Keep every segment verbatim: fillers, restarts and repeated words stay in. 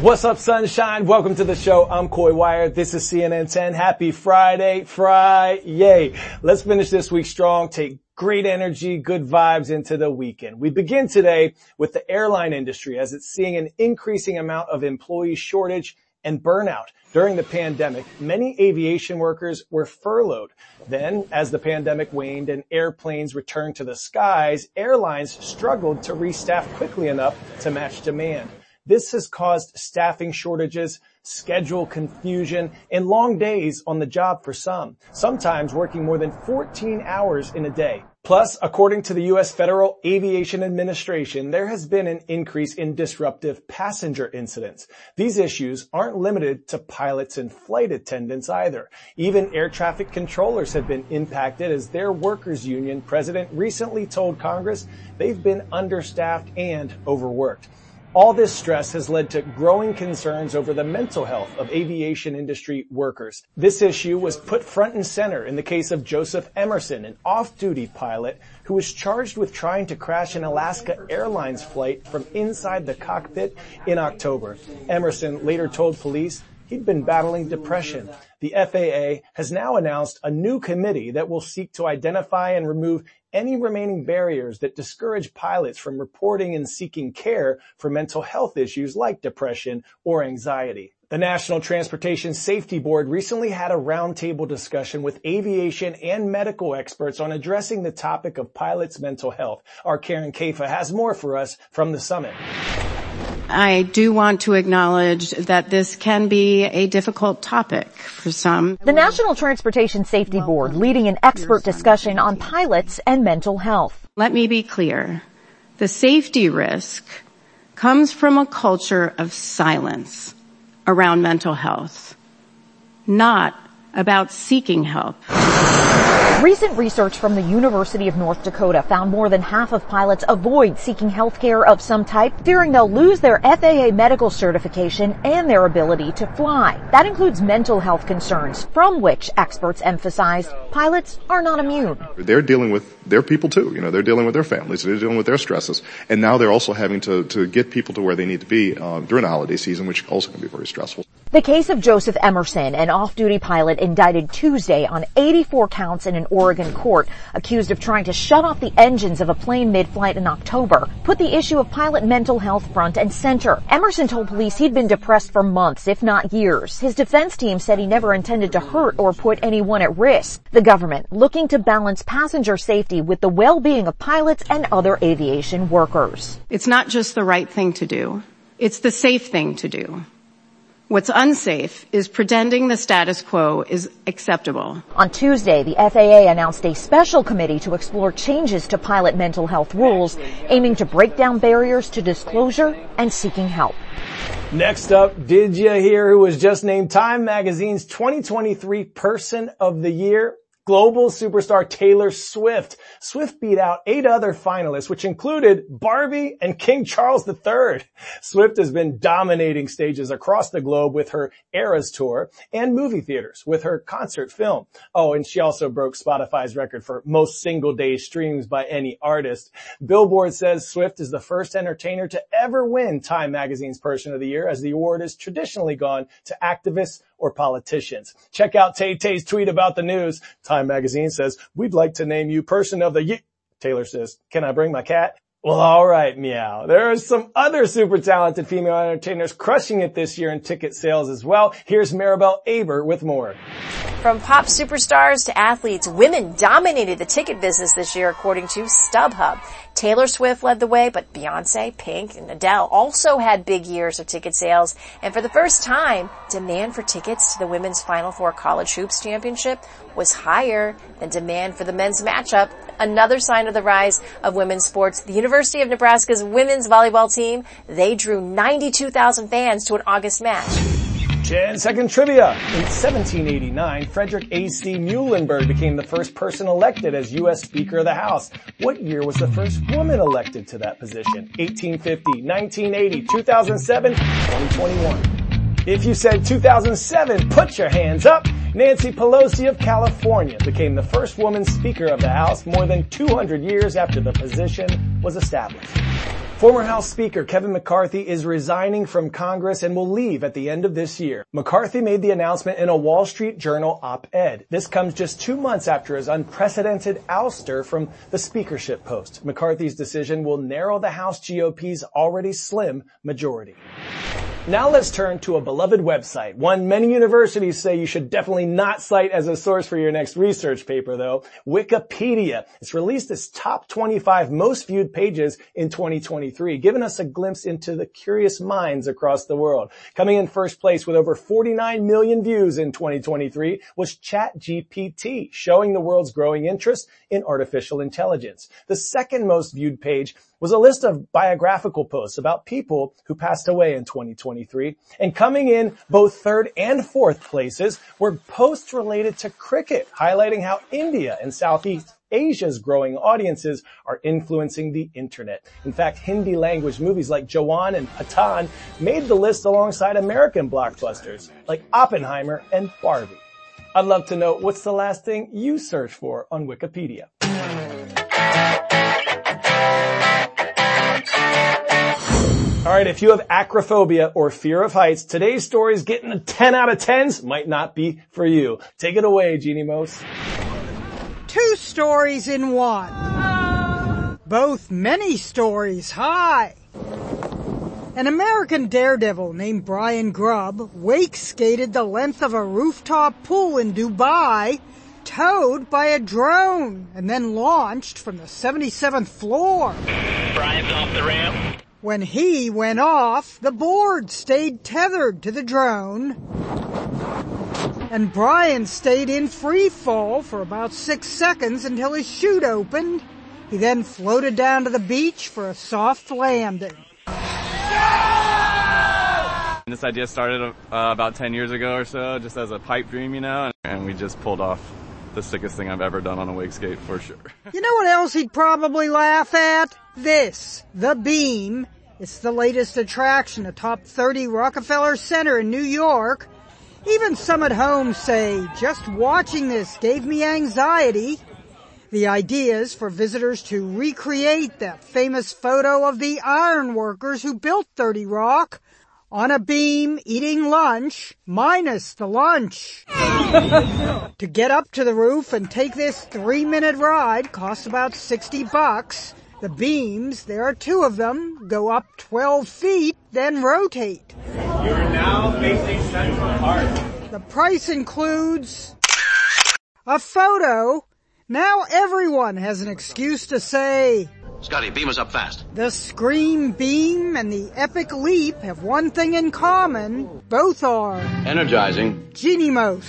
What's up, sunshine? Welcome to the show. I'm Coy Wire. This is C N N ten. Happy Friday, Friday. Let's finish this week strong. Take great energy, good vibes into the weekend. We begin today with the airline industry as it's seeing an increasing amount of employee shortage and burnout. During the pandemic, many aviation workers were furloughed. Then, as the pandemic waned and airplanes returned to the skies, airlines struggled to restaff quickly enough to match demand. This has caused staffing shortages, schedule confusion, and long days on the job for some, sometimes working more than fourteen hours in a day. Plus, according to the U S Federal Aviation Administration, there has been an increase in disruptive passenger incidents. These issues aren't limited to pilots and flight attendants either. Even air traffic controllers have been impacted as their workers' union president recently told Congress they've been understaffed and overworked. All this stress has led to growing concerns over the mental health of aviation industry workers. This issue was put front and center in the case of Joseph Emerson, an off-duty pilot who was charged with trying to crash an Alaska Airlines flight from inside the cockpit in October. Emerson later told police he'd been battling depression. The F A A has now announced a new committee that will seek to identify and remove any remaining barriers that discourage pilots from reporting and seeking care for mental health issues like depression or anxiety. The National Transportation Safety Board recently had a roundtable discussion with aviation and medical experts on addressing the topic of pilots' mental health. Our Karen Caifa has more for us from the summit. I do want to acknowledge that this can be a difficult topic for some. The National Transportation Safety Board leading an expert discussion on pilots and mental health. Let me be clear. The safety risk comes from a culture of silence around mental health, not about seeking help. Recent research from the University of North Dakota found more than half of pilots avoid seeking health care of some type, fearing they'll lose their F A A medical certification and their ability to fly. That includes mental health concerns, from which experts emphasized pilots are not immune. They're dealing with their people too. You know, they're dealing with their families. They're dealing with their stresses. And now they're also having to, to get people to where they need to be uh, during the holiday season, which also can be very stressful. The case of Joseph Emerson, an off-duty pilot indicted Tuesday on eighty-four counts in an Oregon court, accused of trying to shut off the engines of a plane mid-flight in October, put the issue of pilot mental health front and center. Emerson told police he'd been depressed for months, if not years. His defense team said he never intended to hurt or put anyone at risk. The government looking to balance passenger safety with the well-being of pilots and other aviation workers. It's not just the right thing to do. It's the safe thing to do. What's unsafe is pretending the status quo is acceptable. On Tuesday, the F A A announced a special committee to explore changes to pilot mental health rules, aiming to break down barriers to disclosure and seeking help. Next up, did you hear who was just named Time Magazine's twenty twenty-three Person of the Year? Global superstar Taylor Swift. Swift beat out eight other finalists, which included Barbie and King Charles the Third. Swift has been dominating stages across the globe with her Eras tour and movie theaters with her concert film. Oh, and she also broke Spotify's record for most single-day streams by any artist. Billboard says Swift is the first entertainer to ever win Time Magazine's Person of the Year, as the award has traditionally gone to activists or politicians. Check out Tay Tay's tweet about the news. Time Magazine says, "We'd like to name you Person of the Year." Taylor says, "Can I bring my cat?" Well, all right, meow. There are some other super talented female entertainers crushing it this year in ticket sales as well. Here's Maribel Aber with more. From pop superstars to athletes, women dominated the ticket business this year, according to StubHub. Taylor Swift led the way, but Beyonce, Pink, and Adele also had big years of ticket sales. And for the first time, demand for tickets to the women's Final Four College Hoops Championship was higher than demand for the men's matchup. Another sign of the rise of women's sports. The University of Nebraska's women's volleyball team, they drew ninety-two thousand fans to an August match. ten second trivia. In seventeen eighty-nine, Frederick A C Muhlenberg became the first person elected as U S Speaker of the House. What year was the first woman elected to that position? eighteen fifty, nineteen eighty, two thousand seven, twenty twenty-one. If you said two thousand seven, put your hands up. Nancy Pelosi of California became the first woman Speaker of the House more than two hundred years after the position was established. Former House Speaker Kevin McCarthy is resigning from Congress and will leave at the end of this year. McCarthy made the announcement in a Wall Street Journal op-ed. This comes just two months after his unprecedented ouster from the speakership post. McCarthy's decision will narrow the House G O P's already slim majority. Now let's turn to a beloved website, one many universities say you should definitely not cite as a source for your next research paper though, Wikipedia. It's released its top twenty-five most viewed pages in twenty twenty-three, giving us a glimpse into the curious minds across the world. Coming in first place with over forty-nine million views in twenty twenty-three was ChatGPT, showing the world's growing interest in artificial intelligence. The second most viewed page was a list of biographical posts about people who passed away in twenty twenty-three. And coming in both third and fourth places were posts related to cricket, highlighting how India and Southeast Asia's growing audiences are influencing the internet. In fact, Hindi language movies like Jawan and Pathan made the list alongside American blockbusters like Oppenheimer and Barbie. I'd love to know, what's the last thing you search for on Wikipedia? All right, if you have acrophobia or fear of heights, today's stories getting a ten out of tens might not be for you. Take it away, Jeannie Mose. Two stories in one. Both many stories high. An American daredevil named Brian Grubb wake skated the length of a rooftop pool in Dubai, towed by a drone, and then launched from the seventy-seventh floor. Brian's off the ramp. When he went off, the board stayed tethered to the drone, and Brian stayed in free fall for about six seconds until his chute opened. He then floated down to the beach for a soft landing. This idea started uh, about ten years ago or so, just as a pipe dream, you know, and we just pulled off the sickest thing I've ever done on a wake skate, for sure. You know what else he'd probably laugh at? This, the Beam. It's the latest attraction atop thirty Rockefeller Center in New York. Even some at home say, just watching this gave me anxiety. The idea is for visitors to recreate that famous photo of the iron workers who built thirty Rock on a beam eating lunch, minus the lunch. To get up to the roof and take this three-minute ride costs about sixty bucks. The beams, there are two of them, go up twelve feet, then rotate. You are now facing Central Park. The price includes a photo. Now everyone has an excuse to say, Scotty, beam us up fast. The Scream Beam and the Epic Leap have one thing in common. Both are energizing. Jeannie Mose,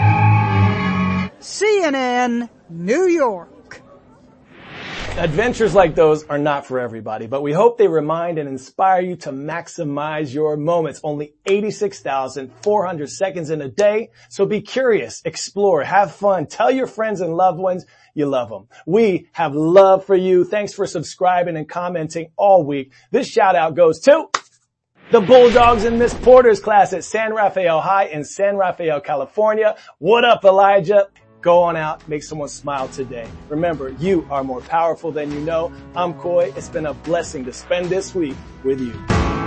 C N N, New York. Adventures like those are not for everybody, but we hope they remind and inspire you to maximize your moments. Only eighty-six thousand four hundred seconds in a day, so be curious, explore, have fun, tell your friends and loved ones you love them. We have love for you. Thanks for subscribing and commenting all week. This shout out goes to the Bulldogs in Miss Porter's class at San Rafael High in San Rafael, California. What up, Elijah? Go on out, make someone smile today. Remember, you are more powerful than you know. I'm Coy. It's been a blessing to spend this week with you.